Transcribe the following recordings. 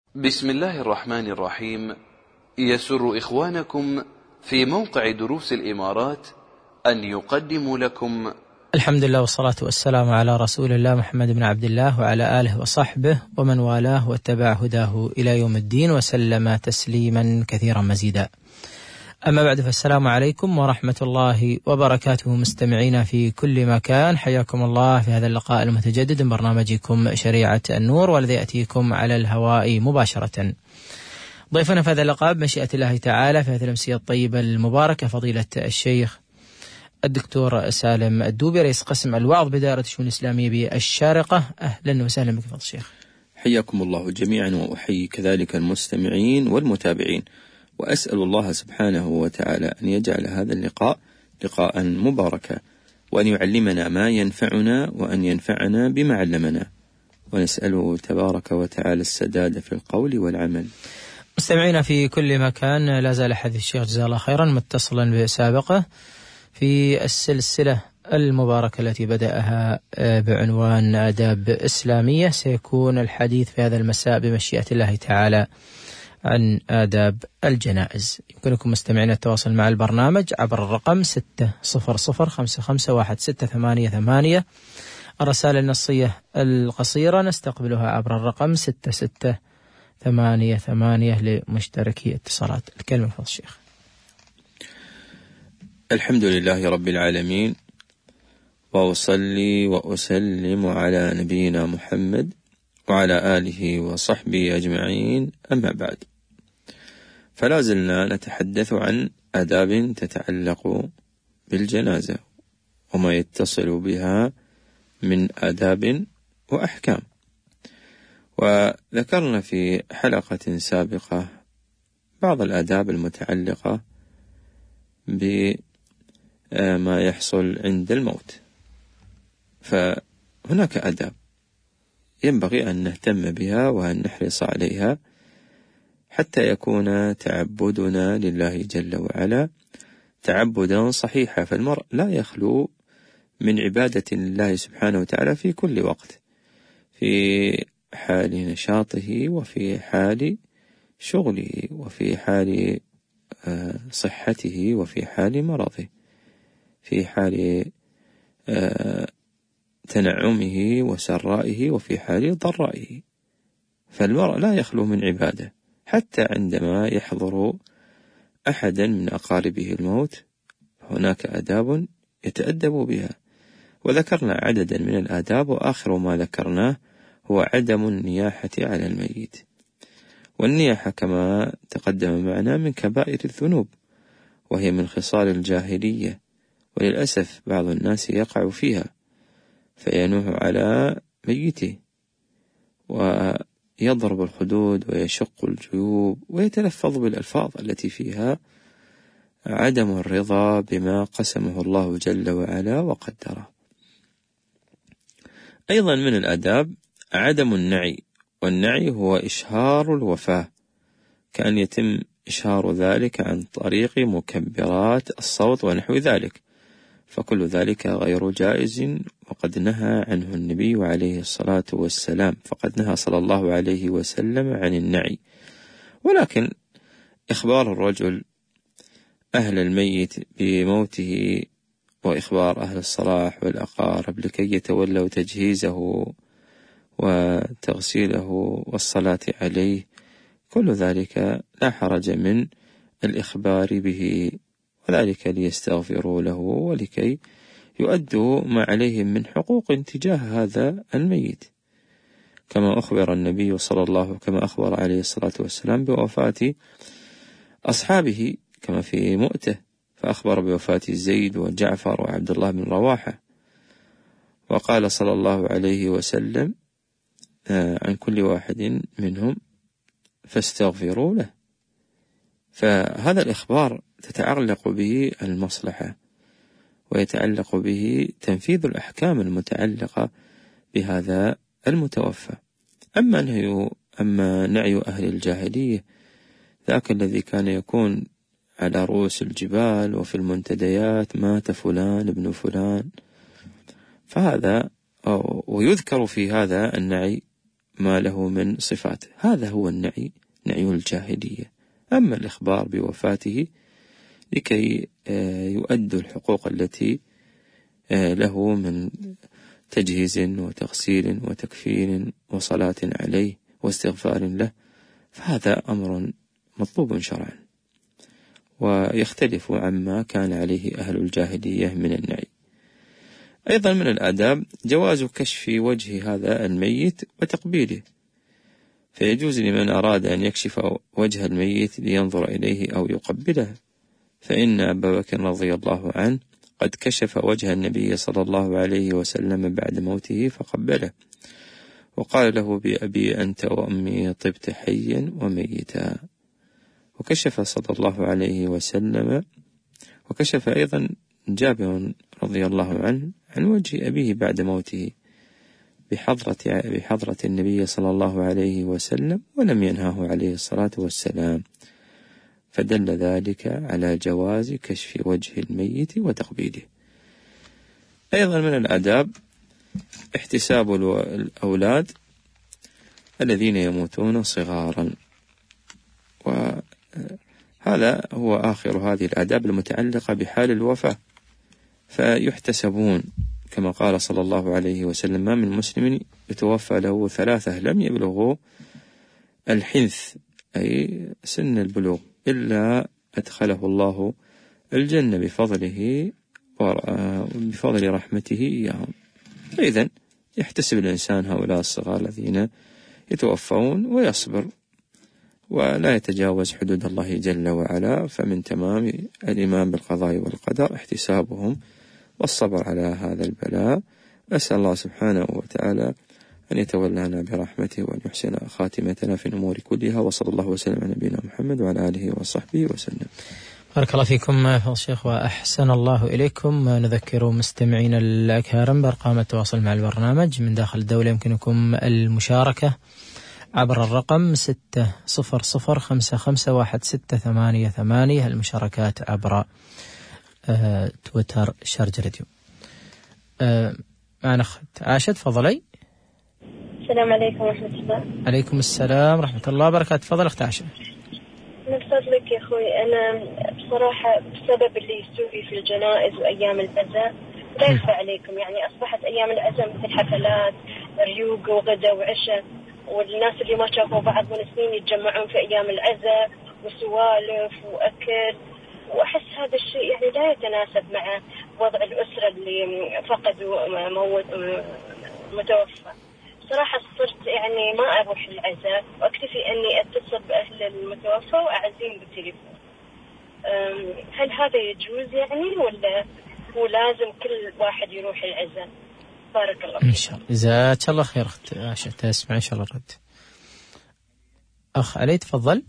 بسم الله الرحمن الرحيم. يسر إخوانكم في موقع دروس الإمارات أن يقدموا لكم الحمد لله والصلاة والسلام على رسول الله محمد بن عبد الله وعلى آله وصحبه ومن والاه واتبع هداه إلى يوم الدين وسلم تسليما كثيرا مزيدا. أما بعد، فالسلام عليكم ورحمة الله وبركاته مستمعين في كل مكان، حياكم الله في هذا اللقاء المتجدد من برنامجكم شريعة النور، والذي يأتيكم على الهواء مباشرة. ضيفنا في هذا اللقاء بمشيئة الله تعالى في هذه الأمسية الطيبة المباركة فضيلة الشيخ الدكتور سالم الدوبي، رئيس قسم الوعظ بدائرة الشؤون الإسلامية بالشارقة. أهلا وسهلا بك فضيلة الشيخ. حياكم الله جميعا، وأحيي كذلك المستمعين والمتابعين، وأسأل الله سبحانه وتعالى أن يجعل هذا اللقاء لقاء مباركا، وأن يعلمنا ما ينفعنا، وأن ينفعنا بما علمنا، ونسأله تبارك وتعالى السداد في القول والعمل. مستمعينا في كل مكان، لا زال حديث الشيخ جزاه الله خيرا متصلا بسابقه في السلسلة المباركة التي بدأها بعنوان آداب إسلامية. سيكون الحديث في هذا المساء بمشيئة الله تعالى عن آداب الجنائز. يمكنكم مستمعين التواصل مع البرنامج عبر الرقم 600551688. الرسائل النصية القصيرة نستقبلها عبر الرقم 6688 لمشتركي اتصالات. الكلمة فضل الشيخ. الحمد لله رب العالمين، وأصلي وأسلم على نبينا محمد وعلى آله وصحبه أجمعين، أما بعد، فلا زلنا نتحدث عن آداب تتعلق بالجنازة وما يتصل بها من آداب وأحكام. وذكرنا في حلقة سابقة بعض الآداب المتعلقة بما يحصل عند الموت، فهناك آداب ينبغي أن نهتم بها وأن نحرص عليها حتى يكون تعبدنا لله جل وعلا تعبدا صحيحا. فالمرء لا يخلو من عبادة لله سبحانه وتعالى في كل وقت، في حال نشاطه، وفي حال شغله، وفي حال صحته، وفي حال مرضه، في حال تنعمه وسرائه، وفي حال ضرائه. فالمرء لا يخلو من عبادة، حتى عندما يحضر أحدا من أقاربه الموت هناك آداب يتأدب بها. وذكرنا عددا من الآداب، وآخر ما ذكرناه هو عدم النياحة على الميت. والنياحة كما تقدم معنا من كبائر الذنوب، وهي من خصال الجاهلية، وللأسف بعض الناس يقع فيها فينوح على ميته ويضرب الخدود ويشق الجيوب ويتلفظ بالألفاظ التي فيها عدم الرضا بما قسمه الله جل وعلا وقدره. أيضا من الآداب عدم النعي، والنعي هو إشهار الوفاة، كأن يتم إشهار ذلك عن طريق مكبرات الصوت ونحو ذلك، فكل ذلك غير جائز، وقد نهى عنه النبي عليه الصلاة والسلام، فقد نهى صلى الله عليه وسلم عن النعي. ولكن إخبار الرجل أهل الميت بموته، وإخبار أهل الصلاح والأقارب لكي يتولوا تجهيزه وتغسيله والصلاة عليه، كل ذلك لا حرج من الإخبار به، وذلك ليستغفروا له ولكي يؤدوا ما عليهم من حقوق تجاه هذا الميت، كما أخبر النبي كما أخبر عليه الصلاة والسلام بوفاة أصحابه، كما في مؤتة، فأخبر بوفاة زيد وجعفر وعبد الله بن رواحة، وقال صلى الله عليه وسلم عن كل واحد منهم فاستغفروا له. فهذا الإخبار تتعلق به المصلحة، ويتعلق به تنفيذ الأحكام المتعلقة بهذا المتوفى. أما نعي أهل الجاهلية، ذاك الذي كان يكون على رؤوس الجبال وفي المنتديات مات فلان ابن فلان، فهذا ويذكر في هذا النعي ما له من صفات. هذا هو النعي، نعي الجاهلية. أما الإخبار بوفاته لكي يؤدوا الحقوق التي له من تجهيز وتغسيل وتكفين وصلاة عليه واستغفار له، فهذا أمر مطلوب شرعا، ويختلف عما كان عليه أهل الجاهلية من النعي. أيضا من الآداب جواز كشف وجه هذا الميت وتقبيله، فيجوز لمن أراد أن يكشف وجه الميت لينظر إليه أو يقبله، فإن أبا بكر رضي الله عنه قد كشف وجه النبي صلى الله عليه وسلم بعد موته فقبله، وقال له: بأبي أنت وأمي طبت حيا وميتا. وكشف صلى الله عليه وسلم، وكشف أيضا جابر رضي الله عنه عن وجه أبيه بعد موته بحضرة النبي صلى الله عليه وسلم، ولم ينهاه عليه الصلاة والسلام، فدل ذلك على جواز كشف وجه الميت وتقبيله. أيضا من الآداب احتساب الأولاد الذين يموتون صغارا، وهذا هو آخر هذه الآداب المتعلقة بحال الوفاة، فيحتسبون كما قال صلى الله عليه وسلم: ما من مسلم يتوفى له 3 لم يبلغوا الحنث أي سن البلوغ إلا أدخله الله الجنة بفضله وبفضل رحمته إياهم. فإذا يحتسب الإنسان هؤلاء الصغار الذين يتوفون ويصبر ولا يتجاوز حدود الله جل وعلا، فمن تمام الإيمان بالقضاء والقدر احتسابهم والصبر على هذا البلاء. أسأل الله سبحانه وتعالى أن يتولانا برحمته وأن يحسن خاتمتنا في الأمور كلها، وصلى الله وسلم على نبينا محمد وعلى آله وصحبه وسلم. بارك الله فيكم فضل الشيخ وأحسن الله إليكم. نذكر مستمعين الأكارم بأرقام التواصل مع البرنامج من داخل الدولة. يمكنكم المشاركة عبر الرقم 600551688، المشاركات عبر تويتر شارج راديو. معنا أخت عاشة، تفضلي. السلام عليكم ورحمة الله. عليكم السلام ورحمة الله وبركاته. تفضل أخت عاشة. من فضلك يا أخوي، أنا بصراحة بسبب اللي يسوي في الجنائز وأيام العزاء لا يخفى عليكم، يعني أصبحت أيام العزاء مثل حفلات ريوق وغدا وعشاء، والناس اللي ما شافوا بعض من سنين يتجمعون في أيام العزاء وسوالف وأكل، وأحس هذا الشيء يعني لا يتناسب مع وضع الأسرة اللي فقدوا متوفى. صراحة صرت يعني ما أروح العزاء وأكتفي أني أتصل بأهل المتوفى وأعزيهم بالتليفون. هل هذا يجوز يعني، ولا هو لازم كل واحد يروح العزاء؟ بارك الله فيك. إن شاء الله، جزاك الله خير أخت عاشة، تسمع إن شاء الله الرد. أخ علي تفضل.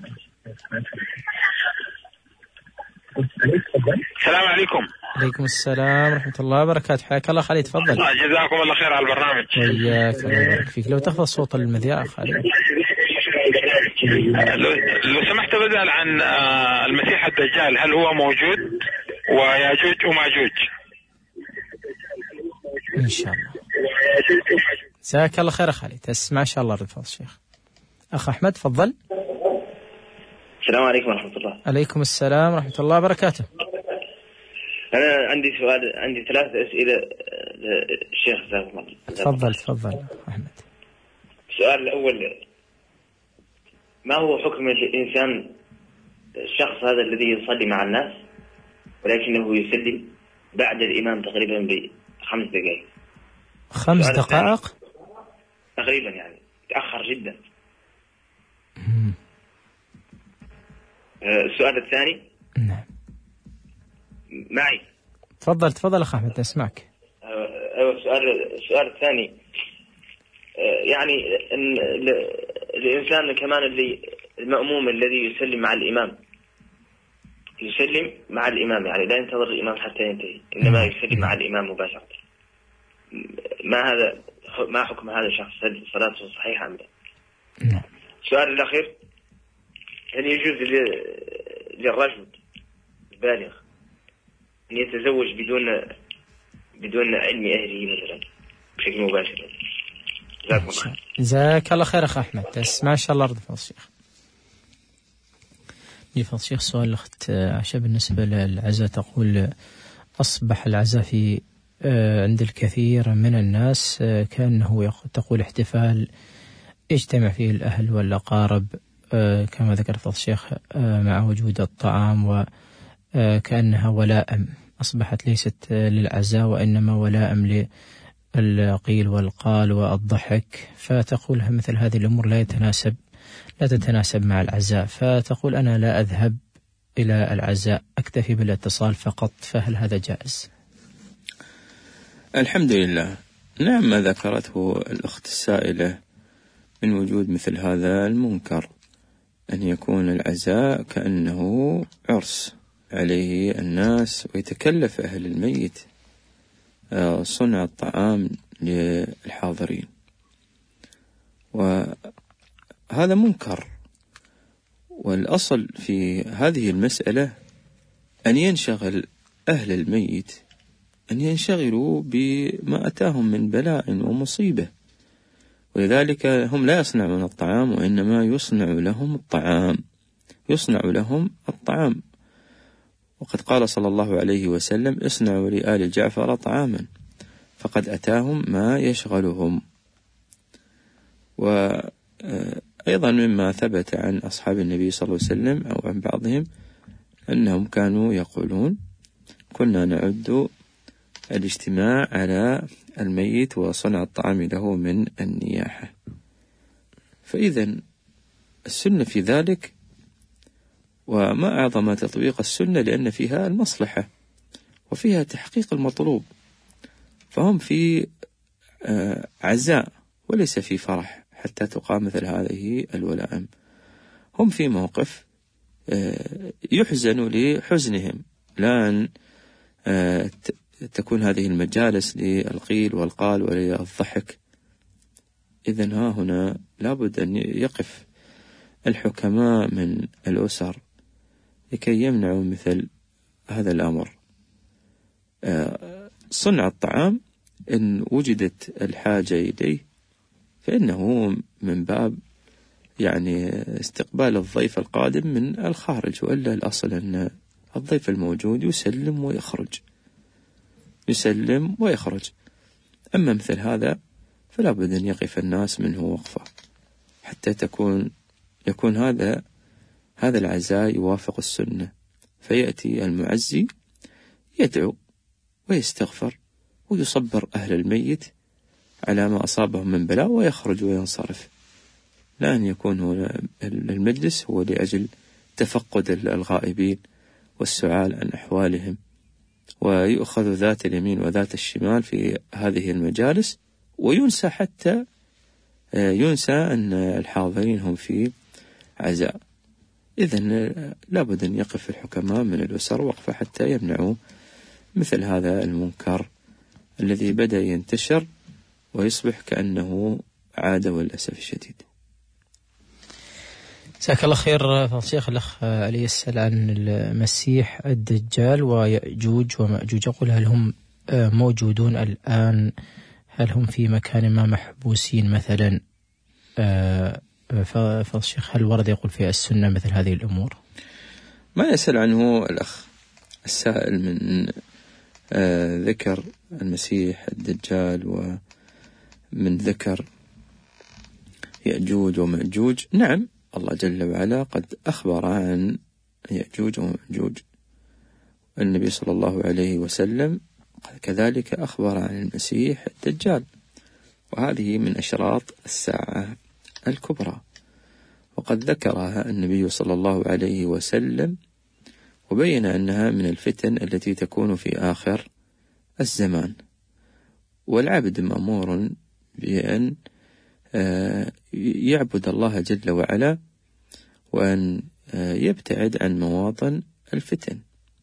السلام عليكم. عليكم السلام ورحمة الله وبركاته. حياك الله خالد، تفضل. جزاكم الله خير على البرنامج. وياك، الله يبارك فيك. لو تخفض صوت المذياع خالد. لو سمحت بسأل عن المسيح الدجال، هل هو موجود وياجوج وماجوج؟ إن شاء الله. جزاك الله خير خالد، تسمع إن شاء الله رد فضل الشيخ. أخ أحمد تفضل. السلام عليكم ورحمة الله. عليكم السلام ورحمة الله وبركاته. أنا عندي سؤال، عندي 3 أسئلة للشيخ جزاكم الله. تفضل أحمد. السؤال الأول: ما هو حكم الإنسان الشخص هذا الذي يصلي مع الناس ولكنه يسلم بعد الإمام تقريبا ب5 دقائق؟ 5 دقائق تقريبا، يعني تأخر جدا. السؤال الثاني. نعم معي. تفضل أخ أحمد، أسمعك. السؤال الثاني، يعني إن الإنسان كمان المأموم الذي يسلم مع الإمام، يسلم مع الإمام، يعني لا ينتظر الإمام حتى ينتهي، إنما يسلم مع الإمام مباشرة. ما حكم هذا الشخص؟ هل صلاته صحيحة أم لا؟ السؤال الأخير: هل يجوز للرجل البالغ أن يتزوج بدون علم أهله مثلا بشكل مباشر؟ جزاك الله خير أخ أحمد. تسمع إن شاء الله رد فضل الشيخ. فضل الشيخ سؤال الأخت عائشة بالنسبة للعزاء، تقول أصبح العزاء في عند الكثير من الناس كأنه تقول احتفال يجتمع فيه الأهل والأقارب كما ذكر فضل الشيخ مع وجود الطعام، وكأنها ولائم أصبحت ليست للعزاء وإنما ولائم للقيل والقال والضحك، فتقول مثل هذه الأمور لا تتناسب مع العزاء، فتقول أنا لا أذهب إلى العزاء، أكتفي بالاتصال فقط، فهل هذا جائز؟ الحمد لله. نعم، ما ذكرته الأخت السائلة من وجود مثل هذا المنكر، أن يكون العزاء كأنه عرس عليه الناس، ويتكلف أهل الميت صنع الطعام للحاضرين، وهذا منكر. والأصل في هذه المسألة أن ينشغل أهل الميت، أن ينشغلوا بما أتاهم من بلاء ومصيبة، ولذلك هم لا يصنعون الطعام، وإنما يصنع لهم الطعام. وقد قال صلى الله عليه وسلم: اصنعوا لآل جعفر طعاما، فقد أتاهم ما يشغلهم. وأيضا مما ثبت عن أصحاب النبي صلى الله عليه وسلم أو عن بعضهم أنهم كانوا يقولون: كنا نعد الاجتماع على الميت وصنع الطعام له من النياحة. فإذا السنة في ذلك، وما أعظم تطبيق السنة لأن فيها المصلحة وفيها تحقيق المطلوب، فهم في عزاء وليس في فرح حتى تقام مثل هذه الولائم. هم في موقف يحزن لحزنهم، لا أن تكون هذه المجالس للقيل والقال وللضحك. إذن ها هنا لابد أن يقف الحكماء من الأسر لكي يمنعوا مثل هذا الأمر. صنع الطعام إن وجدت الحاجة إليه فإنه من باب استقبال الضيف القادم من الخارج، وإلا الأصل أن الضيف الموجود يسلم ويخرج. أما مثل هذا فلا بد أن يقف الناس منه وقفة حتى يكون هذا العزاء يوافق السنة، فيأتي المعزي يدعو ويستغفر ويصبر أهل الميت على ما أصابهم من بلاء ويخرج وينصرف، لا أن يكون المجلس هو لأجل تفقد الغائبين والسؤال عن أحوالهم، ويؤخذ ذات اليمين وذات الشمال في هذه المجالس، وينسى حتى أن الحاضرين هم في عزاء. إذن لابد أن يقف الحكماء من الأسر وقفة حتى يمنعوا مثل هذا المنكر الذي بدأ ينتشر ويصبح كأنه عادة والأسف الشديد. جزاك الله خير فضل الشيخ. الأخ علي يسأل عن المسيح الدجال ويأجوج ومأجوج، يقول هل هم موجودون الآن؟ هل هم في مكان ما محبوسين مثلا؟ فضل الشيخ هل ورد يقول في السنة مثل هذه الأمور؟ ما يسأل عنه الأخ السائل من ذكر المسيح الدجال ومن ذكر يأجوج ومأجوج، نعم الله جل وعلا قد أخبر عن يأجوج ومأجوج، النبي صلى الله عليه وسلم كذلك أخبر عن المسيح الدجال، وهذه من أشراط الساعة الكبرى، وقد ذكرها النبي صلى الله عليه وسلم وبين أنها من الفتن التي تكون في آخر الزمان. والعبد مأمور بأن يعبد الله جل وعلا وأن يبتعد عن مواطن الفتن،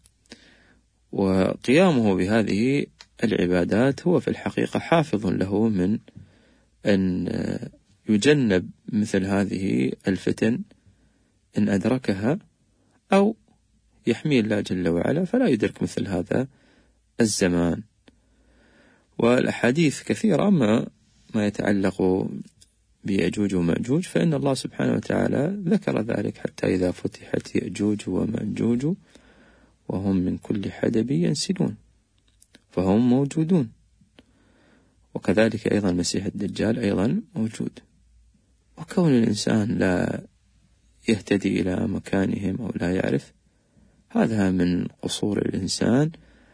وقيامه بهذه العبادات هو في الحقيقة حافظ له من أن يجنب مثل هذه الفتن إن أدركها، أو يحمي الله جل وعلا فلا يدرك مثل هذا الزمان. والأحاديث كثيرة ما ما يتعلق بيأجوج ومأجوج، فإن الله سبحانه وتعالى ذكر ذلك: حتى إذا فتحت يأجوج ومأجوج وهم من كل حدب ينسلون، فهم موجودون. وكذلك أيضا المسيح الدجال أيضا موجود. وكون الإنسان لا يهتدي إلى مكانهم أو لا يعرف، هذا من قصور الإنسان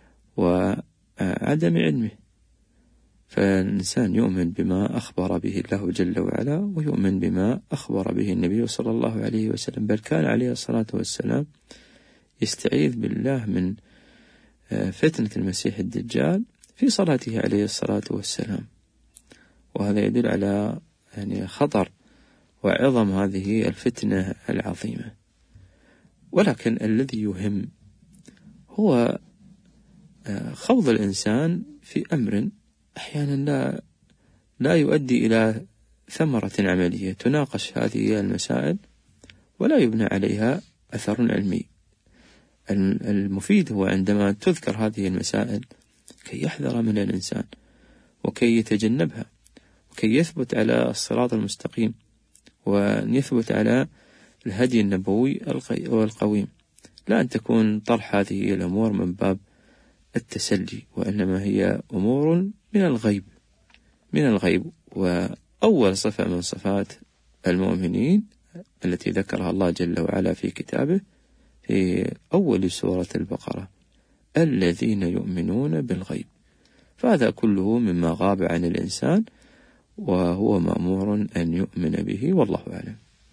وعدم علمه. فالإنسان يؤمن بما أخبر به الله جل وعلا، ويؤمن بما أخبر به النبي صلى الله عليه وسلم، بل كان عليه الصلاة والسلام يستعيذ بالله من فتنة المسيح الدجال في صلاته عليه الصلاة والسلام. وهذا يدل على خطر وعظم هذه الفتنة العظيمة. ولكن الذي يهم هو خوض الإنسان في أمر أحيانا لا يؤدي إلى ثمرة عملية تناقش هذه المسائل ولا يبنى عليها أثر علمي. المفيد هو عندما تذكر هذه المسائل كي يحذر من الإنسان وكي يتجنبها وكي يثبت على الصراط المستقيم وأن يثبت على الهدي النبوي والقويم، لا أن تكون طرح هذه الأمور من باب التسلي، وإنما هي أمور من الغيب. وأول صفة من صفات المؤمنين التي ذكرها الله جل وعلا في كتابه في أول سورة البقرة: الذين يؤمنون بالغيب. فهذا كله مما غاب عن الإنسان، وهو مأمور أن يؤمن به، والله أعلم.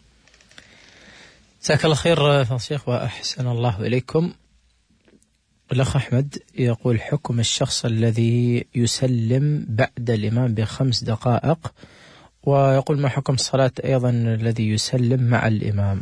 جزاك الله خير شيخ وأحسن الله إليكم. الأخ أحمد يقول: حكم الشخص الذي يسلم بعد الإمام ب5 دقائق، ويقول: ما حكم الصلاة أيضا الذي يسلم مع الإمام؟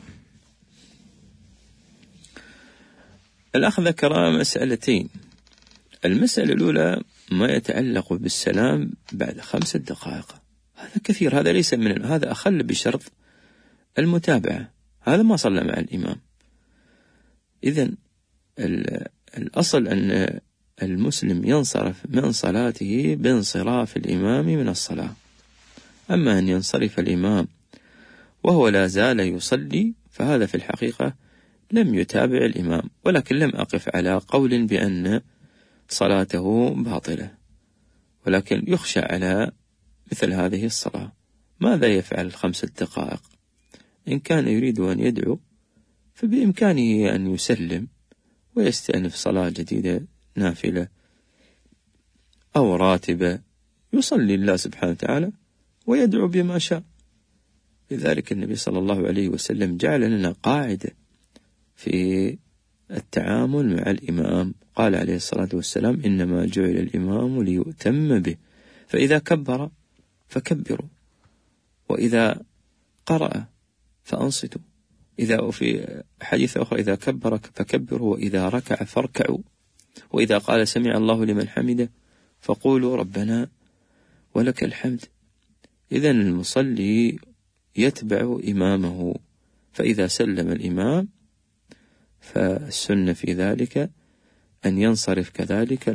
الأخ ذكر مسألتين. المسألة الأولى ما يتعلق بالسلام بعد 5 دقائق، هذا كثير، هذا ليس من هذا أخل بشرط المتابعة، هذا ما صلى مع الإمام. إذن الأصل أن المسلم ينصرف من صلاته بانصراف الإمام من الصلاة. أما أن ينصرف الإمام وهو لا زال يصلي، فهذا في الحقيقة لم يتابع الإمام، ولكن لم أقف على قول بأن صلاته باطلة، ولكن يخشى على مثل هذه الصلاة. ماذا يفعل 5 دقائق؟ إن كان يريد أن يدعو فبإمكانه أن يسلم ويستأنف صلاة جديدة نافلة أو راتبة، يصلي الله سبحانه وتعالى ويدعو بما شاء. لذلك النبي صلى الله عليه وسلم جعل لنا قاعدة في التعامل مع الإمام، قال عليه الصلاة والسلام: إنما جعل الإمام ليؤتم به، فإذا كبر فكبروا، وإذا قرأ فأنصتوا، إذا في حديث أخرى: إذا كبر فكبروا، وإذا ركع فاركعوا، وإذا قال سمع الله لمن حمده فقولوا ربنا ولك الحمد. إذن المصلي يتبع إمامه، فإذا سلم الإمام فالسنة في ذلك أن ينصرف كذلك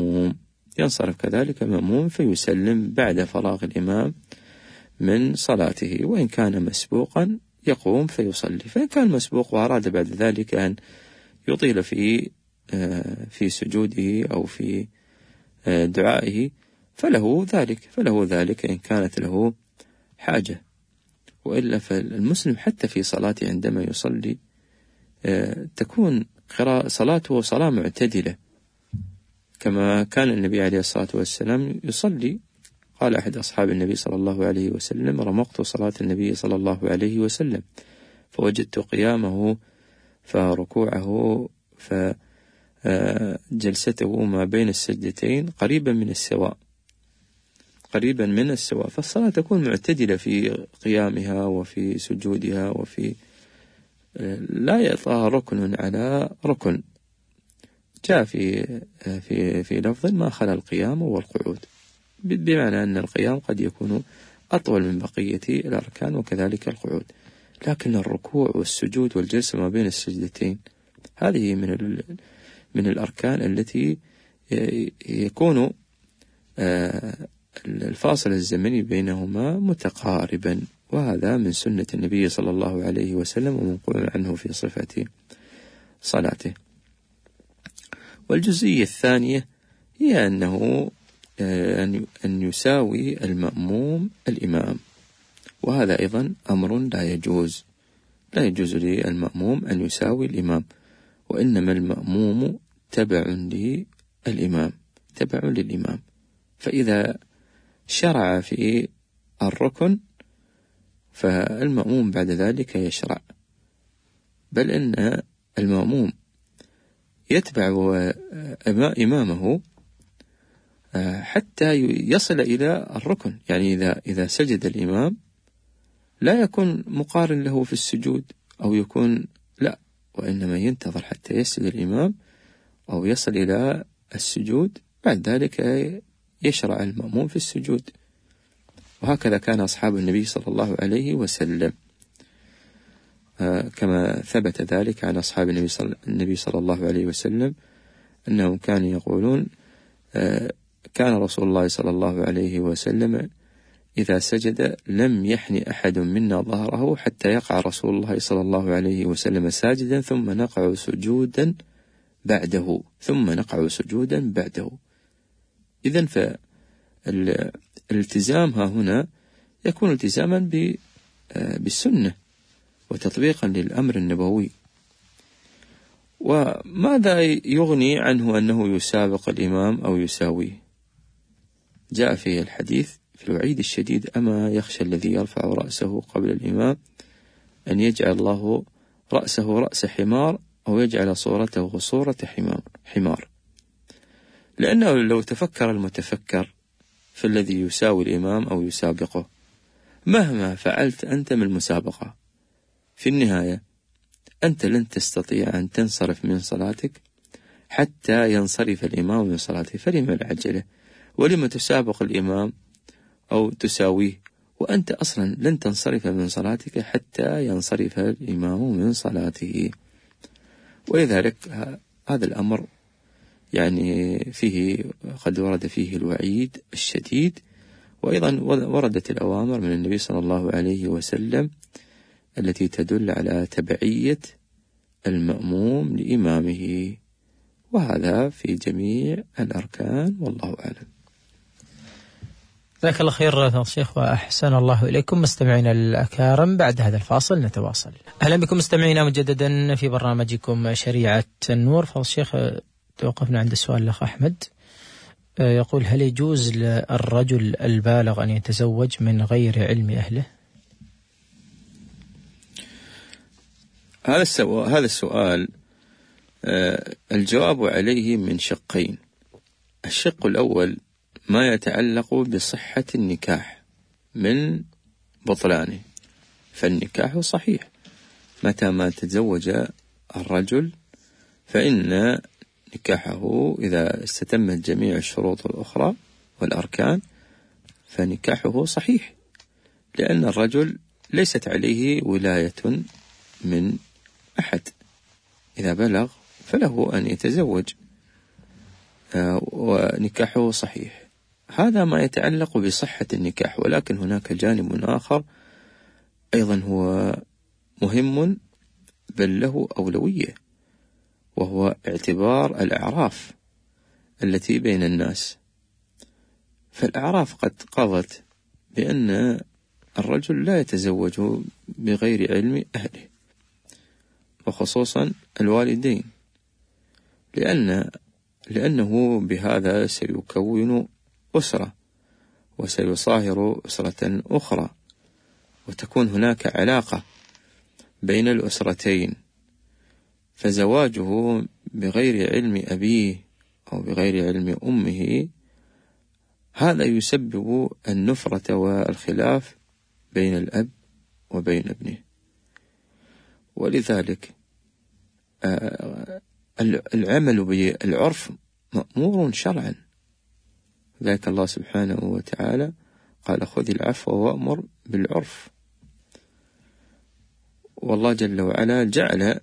المأموم، فيسلم بعد فراغ الإمام من صلاته. وإن كان مسبوقا يقوم فيصلي، فإن كان مسبوق وأراد بعد ذلك أن يطيل في سجوده أو في دعائه فله ذلك إن كانت له حاجة. وإلا فالمسلم حتى في صلاته عندما يصلي تكون صلاته صلاة معتدلة، كما كان النبي عليه الصلاة والسلام يصلي. قال أحد أصحاب النبي صلى الله عليه وسلم: رمقت صلاة النبي صلى الله عليه وسلم فوجدت قيامه فركوعه فجلسته ما بين السجدتين قريبا من السواء. فالصلاة تكون معتدلة في قيامها وفي سجودها، وفي لا يطغى ركن على ركن. جاء في لفظ: ما خلا القيام والقعود، بمعنى أن القيام قد يكون أطول من بقية الأركان وكذلك القعود، لكن الركوع والسجود والجلسة ما بين السجدتين هذه من الأركان التي يكون الفاصل الزمني بينهما متقاربا، وهذا من سنة النبي صلى الله عليه وسلم ومنقول عنه في صفة صلاته. والجزئية الثانية هي أنه أن يساوي المأموم الإمام، وهذا أيضا أمر لا يجوز للمأموم أن يساوي الإمام، وإنما المأموم تبع للإمام. فإذا شرع في الركن فالمأموم بعد ذلك يشرع، بل إن المأموم يتبع إمامه حتى يصل إلى الركن. يعني إذا سجد الإمام لا يكون مقارن له في السجود أو يكون لا، وإنما ينتظر حتى يسجد الإمام أو يصل إلى السجود، بعد ذلك يشرع المأموم في السجود. وهكذا كان أصحاب النبي صلى الله عليه وسلم، كما ثبت ذلك عن أصحاب النبي صلى الله عليه وسلم أنهم كانوا يقولون كان رسول الله صلى الله عليه وسلم إذا سجد لم يحن أحد منا ظهره حتى يقع رسول الله صلى الله عليه وسلم ساجدا ثم نقع سجودا بعده. إذن فالالتزام ها هنا يكون التزاما بالسنة وتطبيقا للأمر النبوي. وماذا يغني عنه أنه يسابق الإمام أو يساويه؟ جاء في الحديث في الوعيد الشديد: أما يخشى الذي يرفع رأسه قبل الإمام أن يجعل الله رأسه رأس حمار أو يجعل صورته صورة حمار. لأنه لو تفكر المتفكر في الذي يساوي الإمام أو يسابقه، مهما فعلت أنت من المسابقة، في النهاية أنت لن تستطيع أن تنصرف من صلاتك حتى ينصرف الإمام من صلاته، فلما العجلة؟ ولما تسابق الإمام أو تساويه وأنت أصلا لن تنصرف من صلاتك حتى ينصرف الإمام من صلاته؟ ولذلك هذا الأمر يعني فيه قد ورد فيه الوعيد الشديد، وأيضا وردت الأوامر من النبي صلى الله عليه وسلم التي تدل على تبعية المأموم لإمامه، وهذا في جميع الأركان، والله أعلم. جزاك الله خير شيخ وأحسن الله إليكم. مستمعينا الأكارم، بعد هذا الفاصل نتواصل. أهلا بكم مستمعينا مجددا في برنامجكم شريعة النور. فالشيخ توقفنا عند السؤال الأخ أحمد، يقول: هل يجوز للرجل البالغ أن يتزوج من غير علم أهله؟ هذا السؤال الجواب عليه من شقين. الشق الأول ما يتعلق بصحة النكاح من بطلانه، فالنكاح صحيح متى ما تزوج الرجل، فإن نكاحه إذا استتمت جميع الشروط الأخرى والأركان فنكاحه صحيح، لأن الرجل ليست عليه ولاية من أحد، إذا بلغ فله أن يتزوج ونكاحه صحيح. هذا ما يتعلق بصحة النكاح. ولكن هناك جانب آخر أيضا هو مهم بل له أولوية، وهو اعتبار الأعراف التي بين الناس. فالأعراف قد قضت بأن الرجل لا يتزوج بغير علم أهله، وخصوصا الوالدين، لأنه بهذا سيكون أسرة وسيصاهر أسرة أخرى، وتكون هناك علاقة بين الأسرتين. فزواجه بغير علم أبيه أو بغير علم أمه هذا يسبب النفرة والخلاف بين الأب وبين ابنه. ولذلك العمل بالعرف مأمور شرعا. ذلك الله سبحانه وتعالى قال: خذ العفو وأمر بالعرف. والله جل وعلا جعل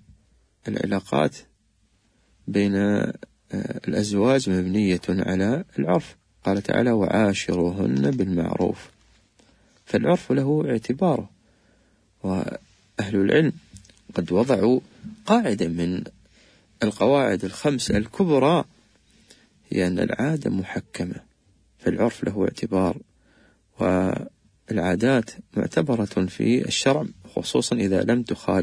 العلاقات بين الأزواج مبنية على العرف. قال تعالى وعاشروهن بالمعروف. فالعرف له اعتباره، وأهل العلم قد وضعوا قاعدة من القواعد الخمس الكبرى، هي أن العادة محكمة، فالعرف له اعتبار، والعادات معتبرة في الشرع، خصوصا إذا لم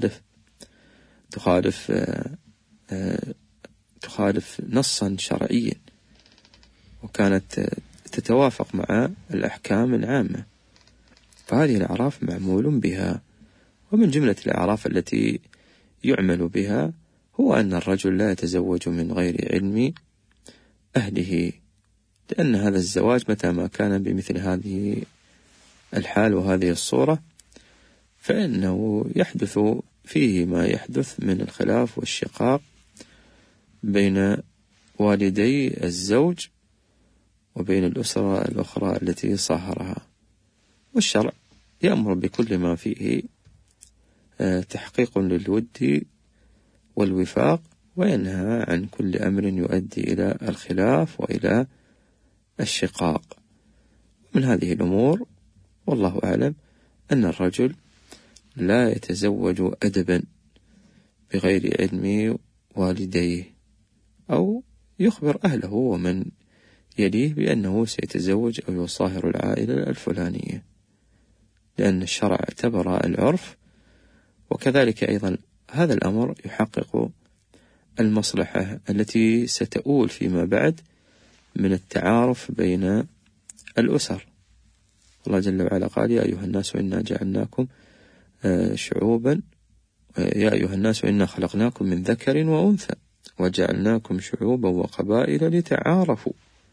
تخالف نصا شرعيا، وكانت تتوافق مع الأحكام العامة، فهذه الأعراف معمول بها. ومن جملة الأعراف التي يعمل بها هو أن الرجل لا يتزوج من غير علم أهله، لأن هذا الزواج متى ما كان بمثل هذه الحال وهذه الصورة فإنه يحدث فيه ما يحدث من الخلاف والشقاق بين والدي الزوج وبين الأسرة الأخرى التي صاهرها. والشرع يأمر بكل ما فيه تحقيق للود والوفاق، وينهى عن كل أمر يؤدي إلى الخلاف وإلى الشقاق. من هذه الأمور والله أعلم أن الرجل لا يتزوج أدبا بغير علم والديه، أو يخبر أهله ومن يليه بأنه سيتزوج أو يصاهر العائلة الفلانية، لأن الشرع اعتبر العرف، وكذلك أيضا هذا الأمر يحقق المصلحة التي ستؤول فيما بعد من التعارف بين الأسر. الله جل وعلا قال يا أيها الناس إنا جعلناكم شعوبا، يا أيها الناس إنا خلقناكم من ذكر وأنثى وجعلناكم شعوبا وقبائل لتعارفوا.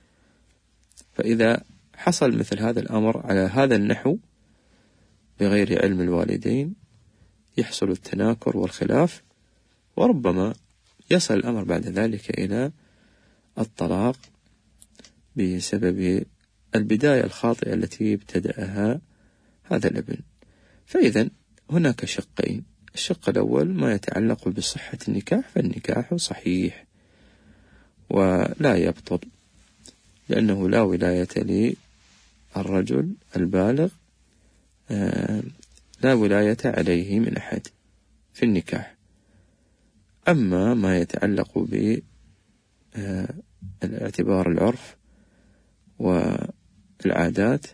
فإذا حصل مثل هذا الأمر على هذا النحو بغير علم الوالدين يحصل التناكر والخلاف، وربما يصل الأمر بعد ذلك إلى الطلاق بسبب البداية الخاطئة التي ابتدأها هذا الابن. فإذا هناك شقين: الشق الأول ما يتعلق بصحة النكاح، فالنكاح صحيح ولا يبطل، لأنه لا ولاية للرجل البالغ، لا ولاية عليه من أحد في النكاح. أما ما يتعلق باعتبار العرف والعادات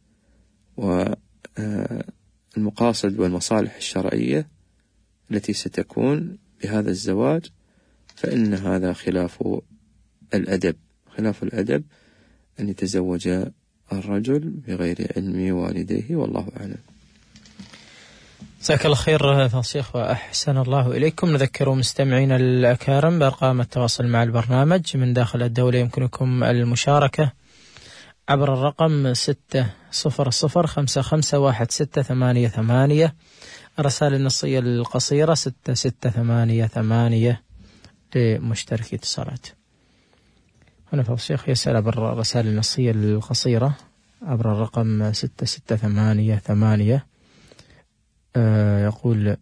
والمقاصد والمصالح الشرعية التي ستكون بهذا الزواج، فإن هذا خلاف الأدب. خلاف الأدب أن يتزوج الرجل بغير علم والديه، والله أعلم. جزاك الله خير فضيلة الشيخ وأحسن الله إليكم. نذكر مستمعين الأكارم بأرقام التواصل مع البرنامج من داخل الدولة. يمكنكم المشاركة عبر الرقم 600551688، الرسائل النصية القصيرة 6688 لمشتركي اتصالات. هنا فضيلة الشيخ يسأل عبر الرسائل النصية القصيرة عبر الرقم 6688، يقول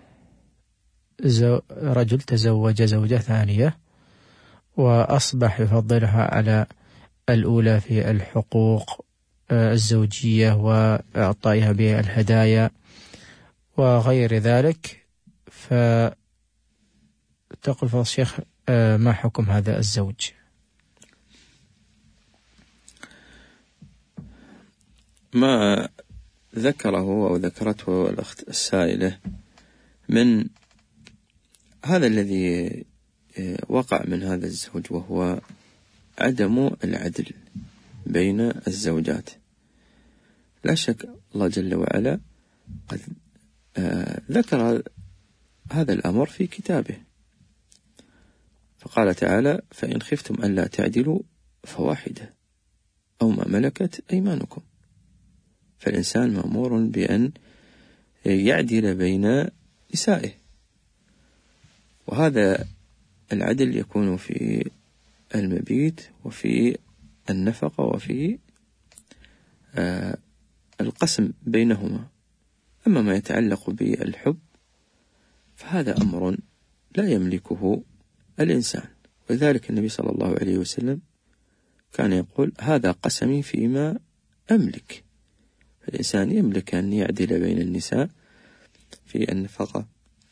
رجل تزوج زوجة ثانية وأصبح يفضلها على الأولى في الحقوق الزوجية وإعطائها بالهدايا وغير ذلك، فتقول فضيلة الشيخ ما حكم هذا الزوج؟ ما ذكره أو ذكرته الأخت السائلة من هذا الذي وقع من هذا الزوج، وهو عدم العدل بين الزوجات. لا شك الله جل وعلا قد ذكر هذا الأمر في كتابه، فقال تعالى فإن خفتم ألا تعدلوا فواحدة أو ما ملكت أيمانكم. فالإنسان مأمور بأن يعدل بين نسائه، وهذا العدل يكون في المبيت وفي النفقة وفي القسم بينهما. أما ما يتعلق بالحب فهذا أمر لا يملكه الإنسان، ولذلك النبي صلى الله عليه وسلم كان يقول: هذا قسمي فيما أملك. الإنسان يملك أن يعدل بين النساء في النفقة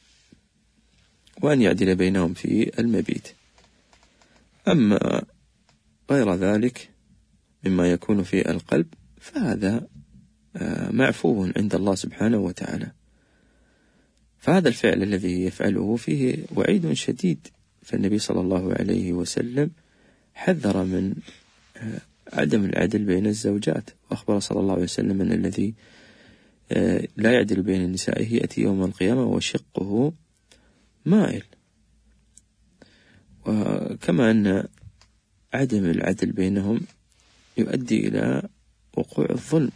وأن يعدل بينهم في المبيت. أما غير ذلك مما يكون في القلب فهذا معفو عند الله سبحانه وتعالى. فهذا الفعل الذي يفعله فيه وعيد شديد، فالنبي صلى الله عليه وسلم حذر من عدم العدل بين الزوجات، وأخبر صلى الله عليه وسلم أن الذي لا يعدل بين النساء يأتي يوم القيامة وشقه مائل. وكما أن عدم العدل بينهم يؤدي إلى وقوع الظلم،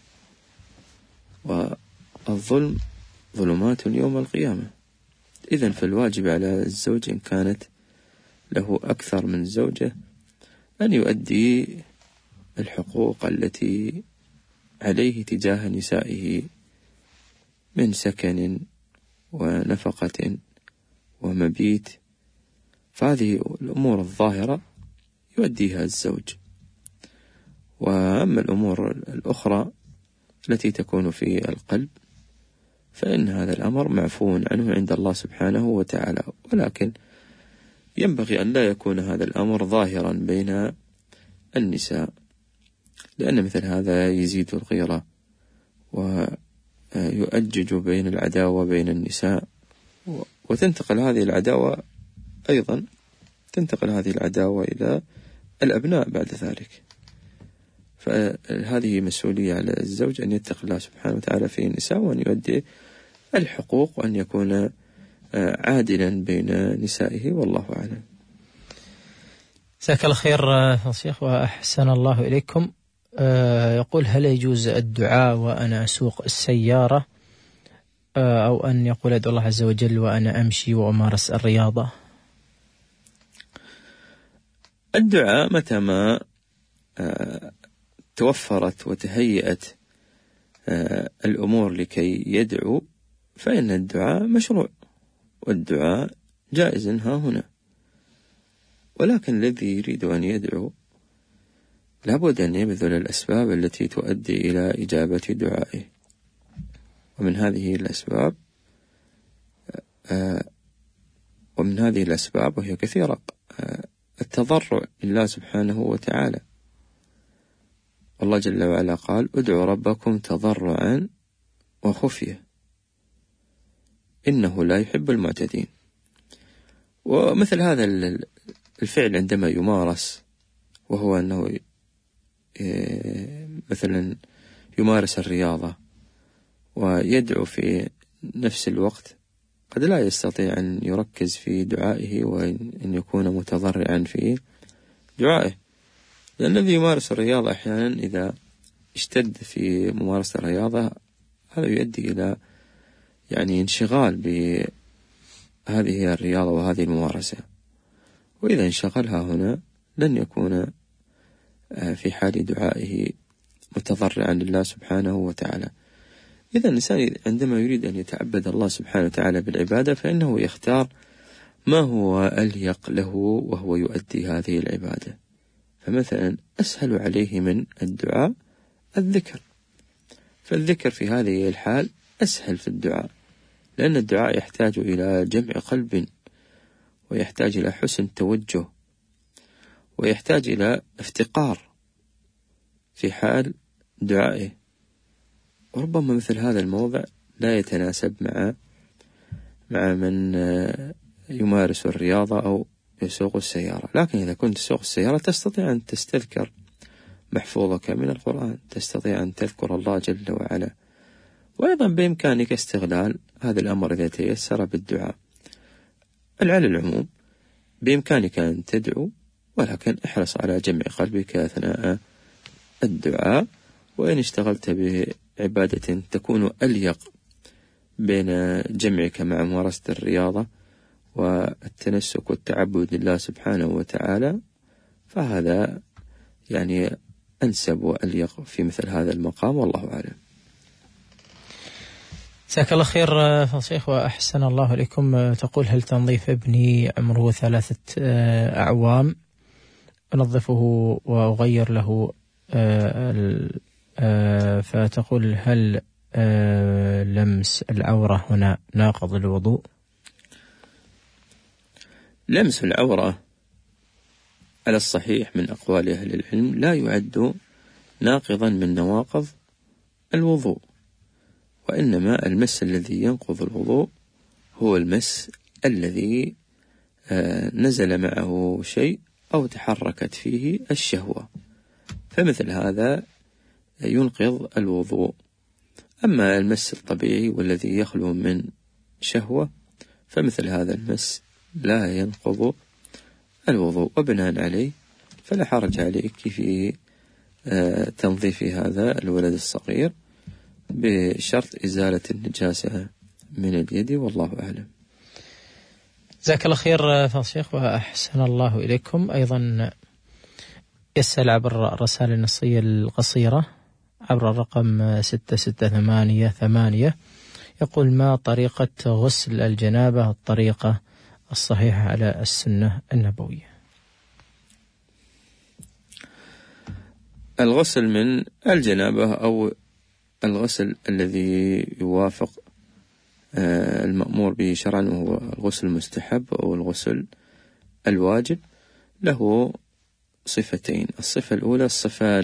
والظلم ظلمات يوم القيامة. إذن فالواجب على الزوج إن كانت له أكثر من زوجة أن يؤدي الحقوق التي عليه تجاه نسائه من سكن ونفقة ومبيت، فهذه الأمور الظاهرة يؤديها الزوج. وأما الأمور الأخرى التي تكون في القلب فإن هذا الأمر معفو عنه عند الله سبحانه وتعالى، ولكن ينبغي أن لا يكون هذا الأمر ظاهرا بين النساء، لأن مثل هذا يزيد الغيرة ويؤجج بين العداوة بين النساء، وتنتقل هذه العداوة أيضا إلى الأبناء بعد ذلك. فهذه مسؤولية على الزوج أن يتقي الله سبحانه وتعالى في النساء، وأن يؤدي الحقوق، وأن يكون عادلا بين نسائه، والله أعلم. جزاك الله خير شيخ وأحسن الله إليكم. يقول: هل يجوز الدعاء وأنا أسوق السيارة، أو أن يقول أدعو الله عز وجل وأنا أمشي وأمارس الرياضة؟ الدعاء متى ما توفرت وتهيأت الأمور لكي يدعو فإن الدعاء مشروع، والدعاء جائز ها هنا. ولكن الذي يريد أن يدعو لابد أن يبذل الأسباب التي تؤدي إلى إجابة دعائه، ومن هذه الأسباب وهي كثيرة التضرع لله سبحانه وتعالى. والله جل وعلا قال: ادعوا ربكم تضرعا وخفية إنه لا يحب المعتدين. ومثل هذا الفعل عندما يمارس، وهو أنه مثلا يمارس الرياضة ويدعو في نفس الوقت، قد لا يستطيع أن يركز في دعائه وأن يكون متضرعا في دعائه، لأن الذي يمارس الرياضة أحيانا إذا اشتد في ممارسة الرياضة هذا يؤدي إلى انشغال بهذه الرياضة وهذه الممارسة، وإذا انشغلها هنا لن يكون في حال دعائه متضرعا لله سبحانه وتعالى. إذا الإنسان عندما يريد أن يتعبد الله سبحانه وتعالى بالعبادة فإنه يختار ما هو أليق له وهو يؤدي هذه العبادة. فمثلا أسهل عليه من الدعاء الذكر، فالذكر في هذه الحال أسهل في الدعاء، لأن الدعاء يحتاج إلى جمع قلب، ويحتاج إلى حسن توجه، ويحتاج إلى افتقار في حال دعائه. وربما مثل هذا الموضع لا يتناسب مع من يمارس الرياضة أو يسوق السيارة. لكن إذا كنت تسوق السيارة تستطيع أن تستذكر محفوظك من القرآن، تستطيع أن تذكر الله جل وعلا، وأيضا بإمكانك استغلال هذا الأمر إذا تيسر بالدعاء. على العموم بإمكانك أن تدعو، ولكن احرص على جمع قلبك أثناء الدعاء. وإن اشتغلت بعبادة تكون أليق بين جمعك مع ممارسة الرياضة والتنسك والتعبد لله سبحانه وتعالى فهذا أنسب وأليق في مثل هذا المقام، والله أعلم. جزاك الله خير شيخ وأحسن الله إليكم. تقول: هل تنظيف ابني عمره 3 أعوام أنظفه وأغير له فتقول هل لمس العورة هنا ناقض الوضوء؟ لمس العورة على الصحيح من أقوال أهل العلم لا يعد ناقضا من نواقض الوضوء، وإنما المس الذي ينقض الوضوء هو المس الذي نزل معه شيء أو تحركت فيه الشهوة، فمثل هذا ينقض الوضوء. أما المس الطبيعي والذي يخلو من شهوة فمثل هذا المس لا ينقض الوضوء، وبناء عليه فلا حرج عليك في تنظيف هذا الولد الصغير بشرط إزالة النجاسة من اليد، والله أعلم. جزاك الله خير فضل الشيخ وأحسن الله إليكم. أيضا يسأل عبر الرسائل النصية القصيرة عبر الرقم 6688، يقول: ما طريقة غسل الجنابة الطريقة الصحيحة على السنة النبوية؟ الغسل من الجنابة أو الغسل الذي يوافق المأمور به شرعا وهو الغسل المستحب أو الغسل الواجب له صفتين. الصفة الأولى الصفة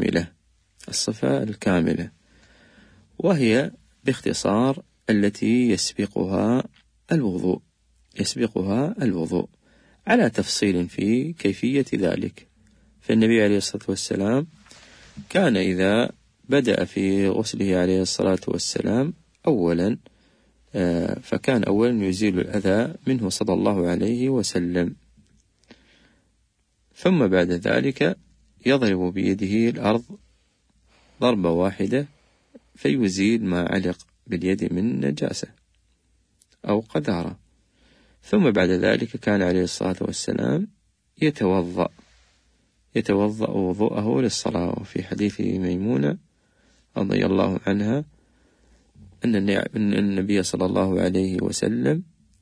الكاملة وهي باختصار التي يسبقها الوضوء على تفصيل في كيفية ذلك. فالنبي عليه الصلاة والسلام كان إذا بدأ في غسله عليه الصلاة والسلام فكان أولا يزيل الأذى منه صلى الله عليه وسلم، ثم بعد ذلك يضرب بيده الأرض ضربة واحدة فيزيل ما علق باليد من نجاسة أو قذارة، ثم بعد ذلك كان عليه الصلاة والسلام يتوضأ وضوءه للصلاة. وفي حديث ميمونة رضي الله عنها أن النبي صلى الله عليه وسلم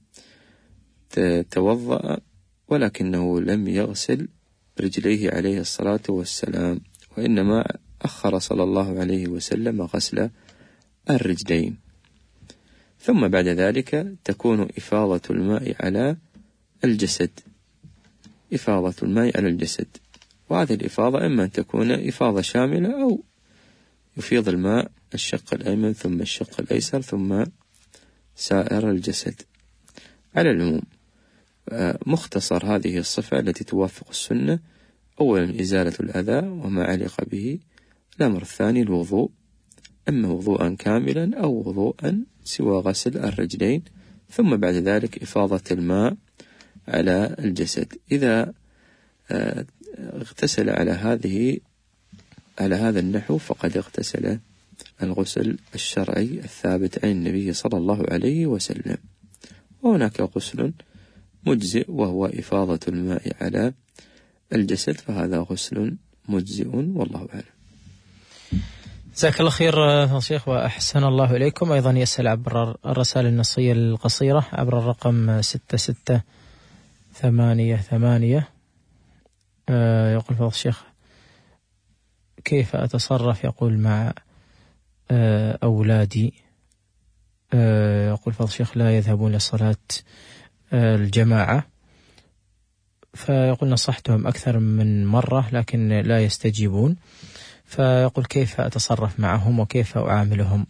توضأ ولكنه لم يغسل رجليه عليه الصلاة والسلام، وإنما أخر صلى الله عليه وسلم غسل الرجلين، ثم بعد ذلك تكون إفاضة الماء على الجسد، وهذه الإفاضة إما أن تكون إفاضة شاملة أو يفيض الماء الشق الأيمن ثم الشق الأيسر ثم سائر الجسد. على العموم مختصر هذه الصفة التي توافق السنة: أولا إزالة الأذى وما علق به، الأمر الثاني الوضوء، إما وضوءا كاملا أو وضوءا سوى غسل الرجلين، ثم بعد ذلك إفاضة الماء على الجسد. إذا اغتسل على هذا النحو فقد اغتسل الغسل الشرعي الثابت عن النبي صلى الله عليه وسلم. وهناك غسل مجزئ وهو إفاضة الماء على الجسد، فهذا غسل مجزئ والله أعلم. جزاك الله خير يا شيخ وأحسن الله إليكم. أيضا يسأل عبر الرسائل النصية القصيرة عبر الرقم 6688، يقول فضل الشيخ: كيف أتصرف يقول مع أولادي؟ يقول فضل الشيخ لا يذهبون لصلاة الجماعة، فيقول نصحتهم أكثر من مرة لكن لا يستجيبون، فيقول كيف أتصرف معهم وكيف أعاملهم؟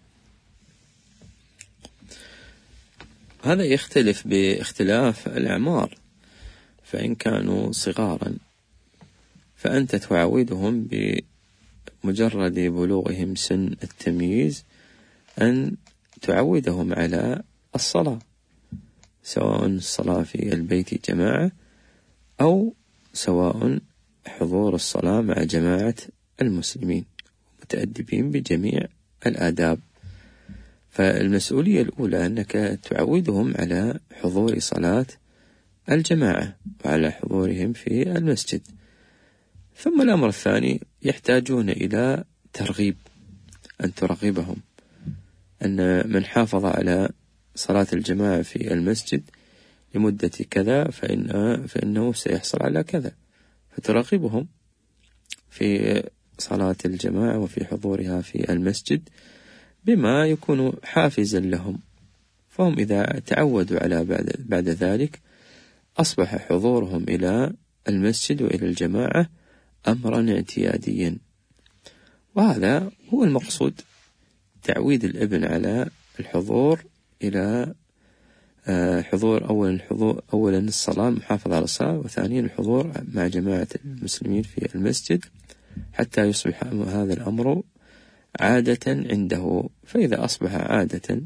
هذا يختلف باختلاف الأعمار، فإن كانوا صغارا فأنت تعودهم بمجرد بلوغهم سن التمييز أن تعودهم على الصلاة، سواء الصلاة في البيت جماعة أو سواء حضور الصلاة مع جماعة المسلمين متأدبين بجميع الآداب. فالمسؤولية الأولى أنك تعودهم على حضور صلاة الجماعة وعلى حضورهم في المسجد. ثم الأمر الثاني يحتاجون إلى ترغيب، أن ترغبهم أن من حافظ على صلاة الجماعة في المسجد لمدة كذا فإنه سيحصل على كذا، فتراقبهم في صلاة الجماعة وفي حضورها في المسجد بما يكون حافزا لهم، فهم إذا تعودوا على بعد ذلك أصبح حضورهم إلى المسجد وإلى الجماعة أمرا اعتياديا. وهذا هو المقصود، تعويد الابن على الحضور إلى حضور أولا الصلاة، محافظة على الصلاة، وثانيا الحضور مع جماعة المسلمين في المسجد حتى يصبح هذا الأمر عادة عنده. فإذا أصبح عادة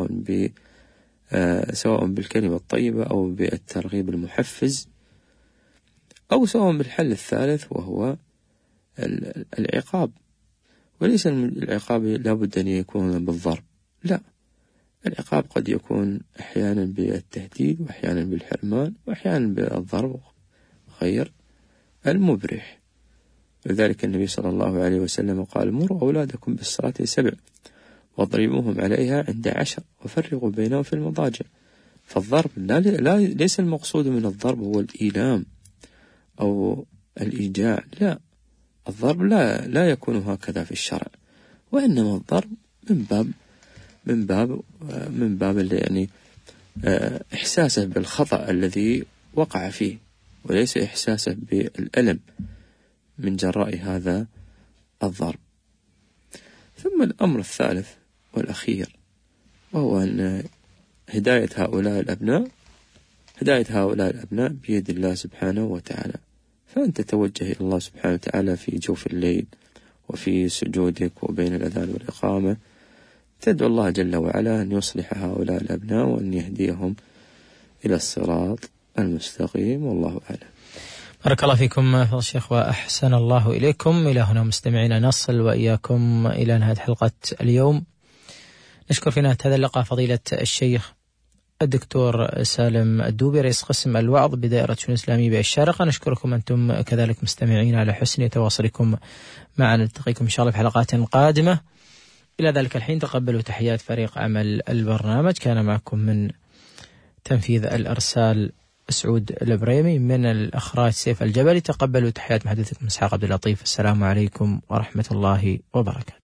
سواء بالكلمة الطيبة أو بالترغيب المحفز أو سواء بالحل الثالث وهو العقاب، وليس العقاب لابد أن يكون بالضرب، لا، العقاب قد يكون أحيانا بالتهديد وأحيانا بالحرمان وأحيانا بالضرب غير المبرح. لذلك النبي صلى الله عليه وسلم قال: مروا أولادكم بالصلاة 7 واضربوهم عليها عند 10 وفرقوا بينهم في المضاجع. فالضرب ليس المقصود من الضرب هو الإيلام أو الإيجاع، لا، الضرب لا يكون هكذا في الشرع، وإنما الضرب من باب يعني إحساسه بالخطأ الذي وقع فيه، وليس إحساسه بالألم من جراء هذا الضرب. ثم الأمر الثالث والأخير وهو أن هداية هؤلاء الأبناء بيد الله سبحانه وتعالى. فأنت توجه إلى الله سبحانه وتعالى في جوف الليل وفي سجودك وبين الأذان والإقامة، تدعو الله جل وعلا أن يصلح هؤلاء الأبناء وأن يهديهم إلى الصراط المستقيم، والله أعلم. بارك الله فيكم فضل الشيخ وأحسن الله إليكم. إلى هنا مستمعينا نصل وإياكم إلى نهاية حلقة اليوم. نشكر في نهاية هذا اللقاء فضيلة الشيخ الدكتور سالم الدوبي رئيس قسم الوعظ بدائرة شؤون الإسلامية بالشارقة. نشكركم أنتم كذلك مستمعين على حسن تواصلكم معنا. نلتقيكم إن شاء الله في حلقات قادمة. إلى ذلك الحين تقبلوا تحيات فريق عمل البرنامج. كان معكم من تنفيذ الأرسال سعود البريمي، من الإخراج سيف الجبلي. تقبلوا تحيات محدثكم إسحاق عبد اللطيف. السلام عليكم ورحمة الله وبركاته.